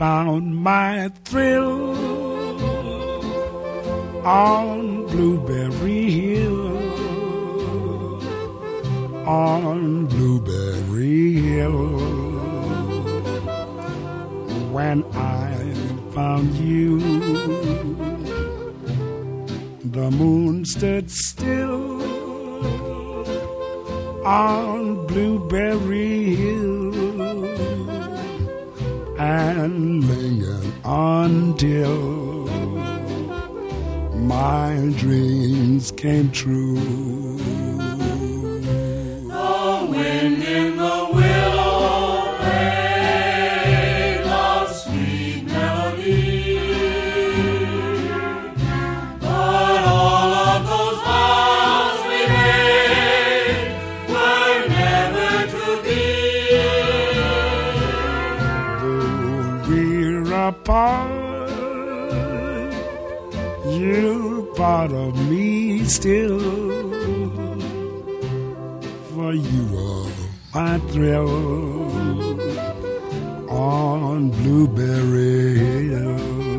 found my thrill on Blueberry Hill, on Blueberry Hill. When I found you, the moon stood still on Blueberry Hill and lingered until my dreams came true. The wind in the willow played a sweet melody, but all of those vows we made were never to be. Though we're apart, you're part of me still, for you are my thrill on Blueberry Hill.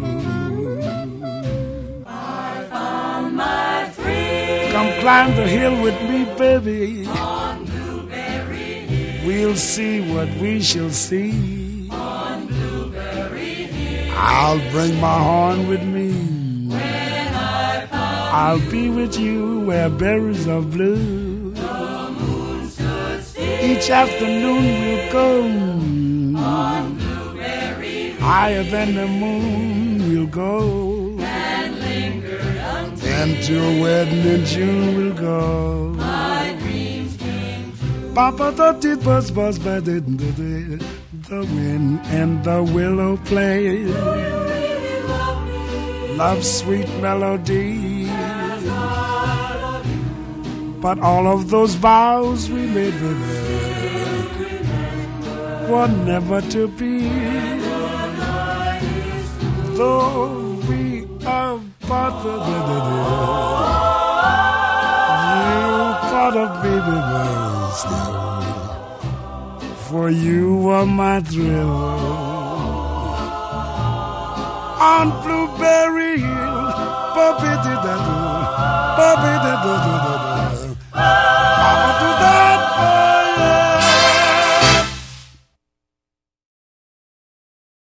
I found my thrill. Come climb the hill with me, baby. On Blueberry Hill. We'll see what we shall see. On Blueberry Hill. I'll bring my horn with me. When I found I'll be with you where berries are blue. the moon stood still. Each afternoon we'll go On Blueberry Hill. higher than the moon. We'll go And lingered until into a wedding in June. We'll go. my dreams came true. Papa the tit buzz buzz buzz the wind and the willow play. You really love me. Love's sweet melody. As I love you. But all of those vows we made with her were never to be. Though we are part of you, part of me still. For you are my thrill on Blueberry Hill. Ba-ba-da-da-da, ba-ba-da-da-da.